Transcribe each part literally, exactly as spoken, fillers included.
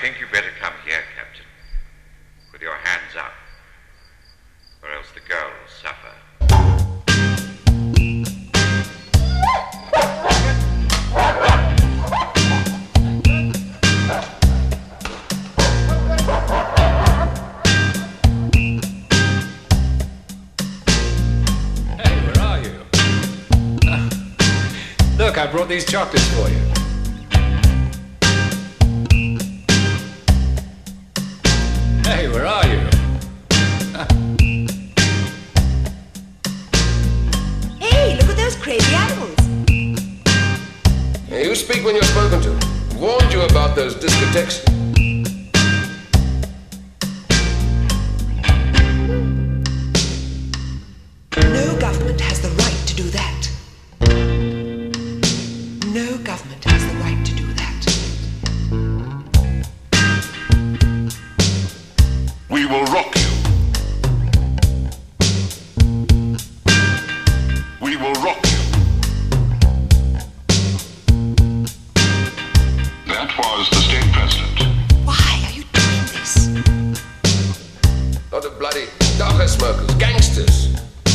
think you better come here, Captain, with your hands up, or else the girl will suffer. Hey, where are you? Uh, look, I brought these chocolates for you. Hey, where are you? Hey, look at those crazy animals. Hey, you speak when you're spoken to. Warned you about those discotheques. No government has the right to do that. No government has the right to do that. We will rock you. We will rock you. That was the state president. Why are you doing this? Lot of bloody dogger smokers, gangsters.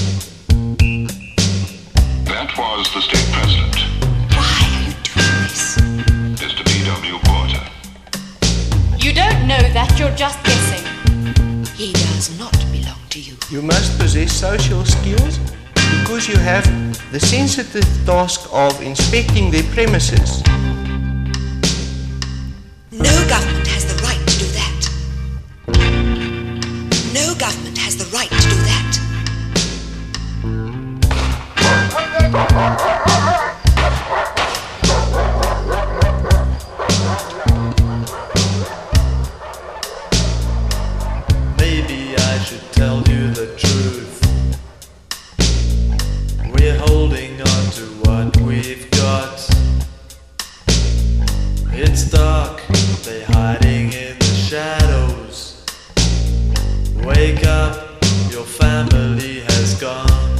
That was the state president. Why are you doing this? Mister B W Porter. You don't know that, you're just guessing. He does not belong to you. You must possess social skills because you have the sensitive task of inspecting their premises. No government has the right to do that. No government has the right to do that. Maybe I should tell you the truth. We're holding on to what we've got. It's dark, they're hiding in the shadows. Wake up, your family has gone.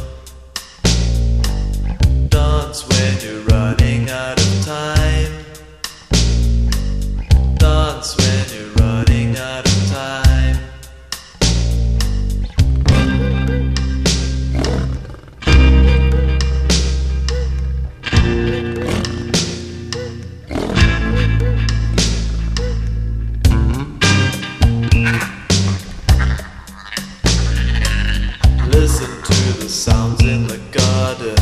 Dance when you're running out of time. Dance when you're running out of time. Listen to the sounds in the garden.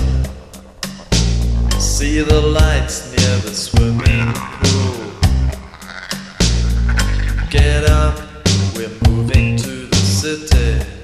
See the lights near the swimming pool. Get up, we're moving to the city.